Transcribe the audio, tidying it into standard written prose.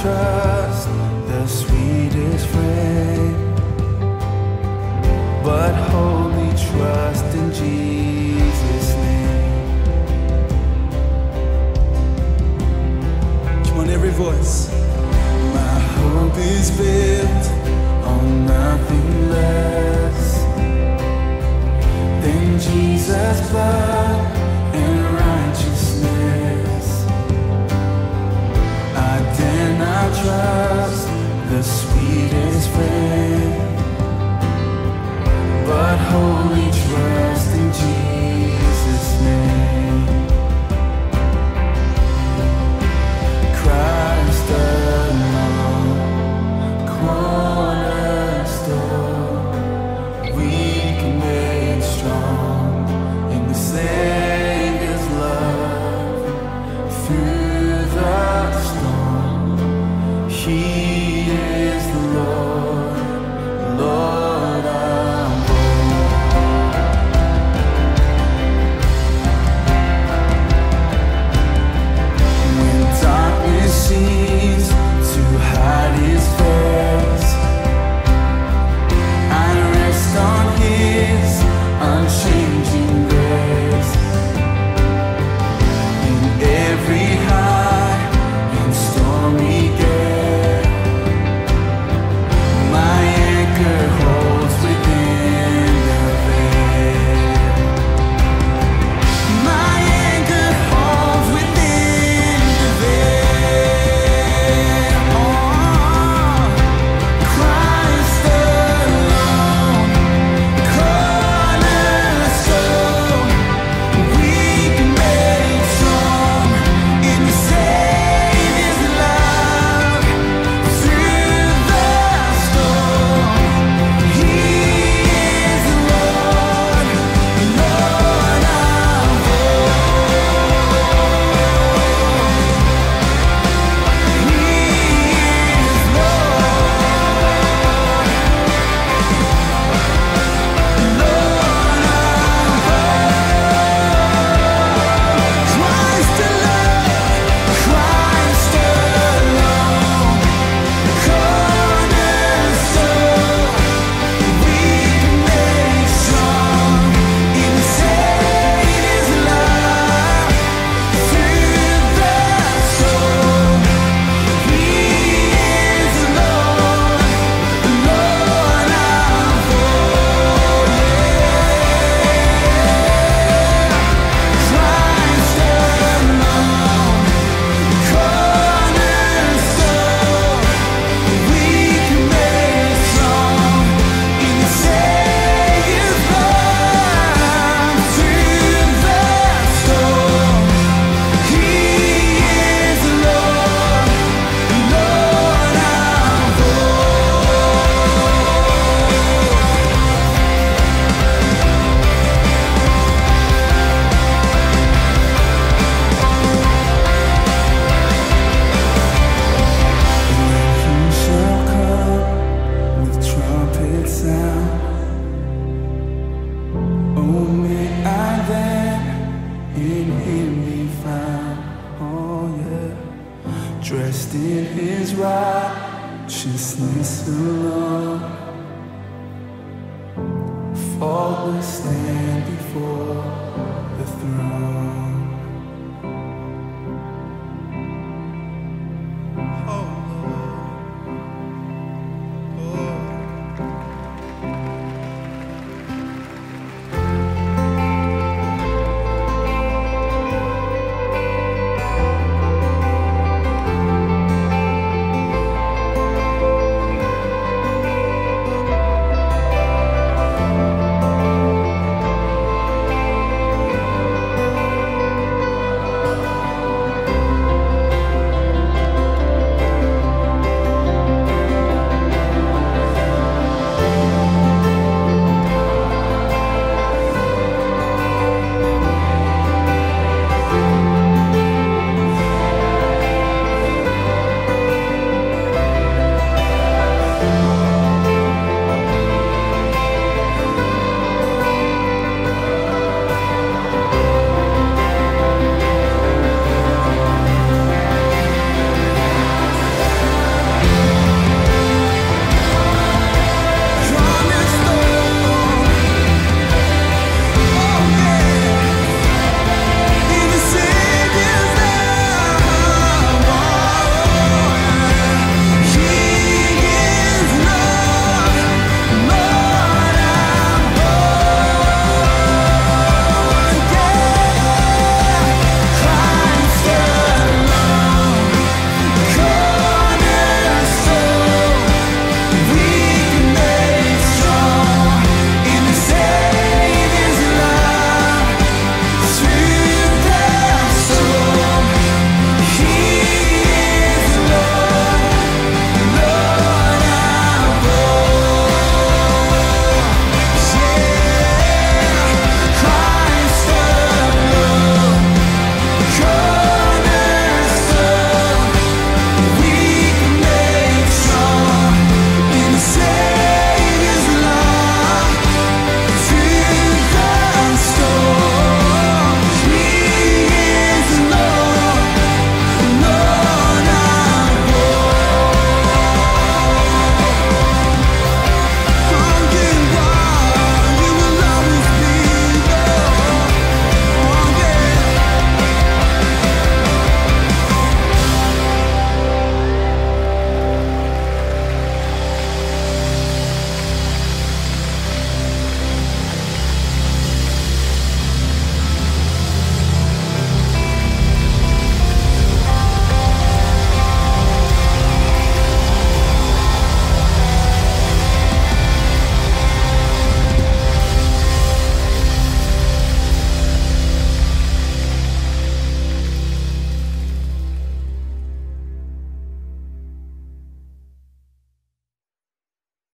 trust the sweetest friend, but wholly trust in Jesus' name. Come on, every voice. My hope is built on nothing less than Jesus' blood and righteousness. I dare not trust the sweetest friend, but wholly trust in Jesus' name. Christ alone, cornerstone, weak and made strong in the Savior's love. Through the storm, He is the Lord, Lord of all. When darkness seems to hide His face, I rest on His unchanging grace. In every high and stormy gale, my anchor holds within the veil. My anchor holds within the veil. Oh, Christ alone, cornerstone, weak and made strong in the Savior's love. Through the storm, He is the Lord, Lord of all. He is Lord, Lord of Christ alone, Christ alone, cornerstone, weak and made strong in the Savior's love. Through the storm, He is Lord, Lord of all. Christ alone, cornerstone, weak and made strong in the Savior's love. Through the storm, He is Lord, Lord of He shall come with trumpet sound. Oh, may I then in Him be found. Oh, yeah. Dressed in His righteousness alone, faultless stand before